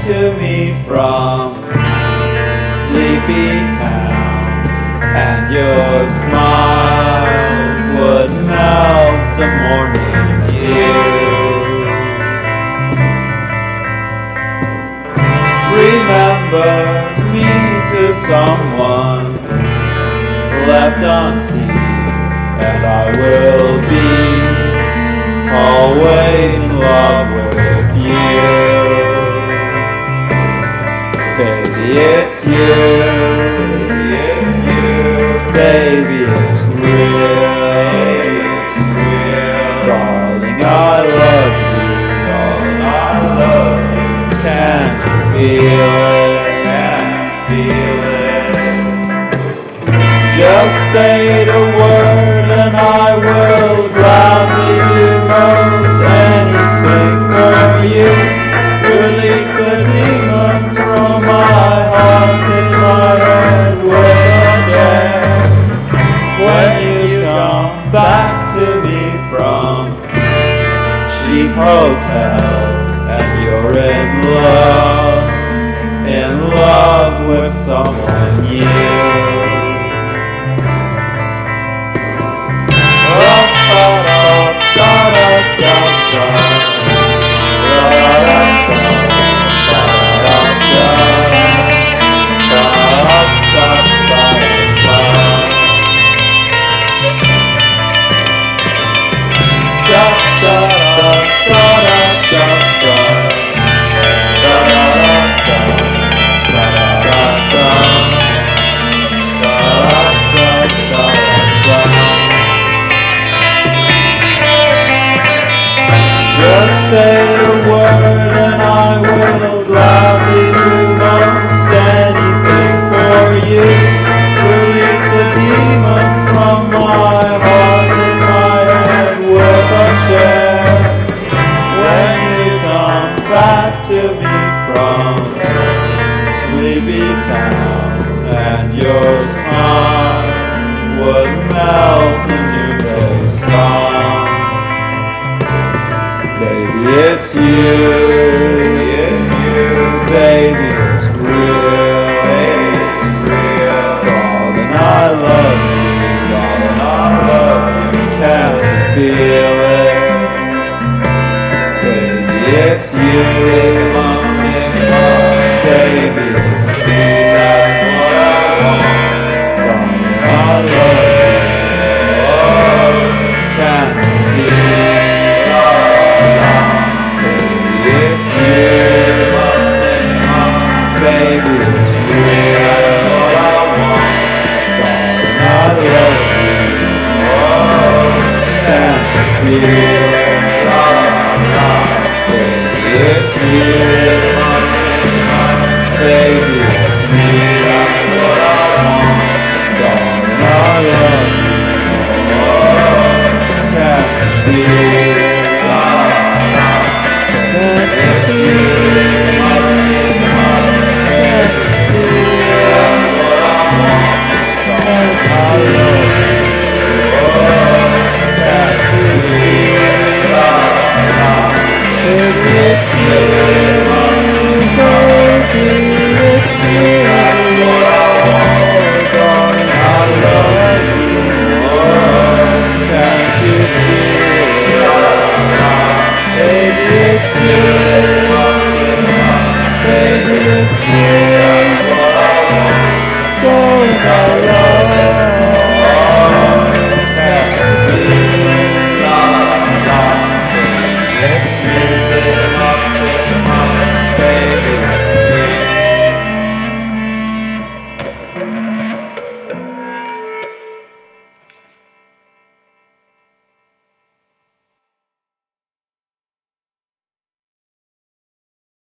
to me from Sleepy Town, and your smile would melt a morning dew. Remember me to someone left unseen, and I will be always in love with you. Baby, it's you. Baby, it's real. Darling, I love you. Darling, I love you. Can you feel it? Can you feel it? Just say the word and I will gladly do most anything for you. Release the demons from my heart in my head with a chair. When you come back to me from cheap hotel and you're in love with someone new. Just say the word and I will gladly do most anything for you. Release the demons from my heart in my head with a chair. When you come back to me from Sleepy Town and your smile would melt the noonday sun. Baby, it's you, baby, it's real, darling, I love you, darling, I love you, can you feel it? Baby, it's you, baby, it's you, that's what I want, darling, I love you, can you see it? Baby, it's real, that's what I want. Darling, I love you. Oh, can you feel it? Baby, it's real. Baby, it's real, that's what I want. Darling, I love you. Oh, can you feel it? It's real. Baby, it's you.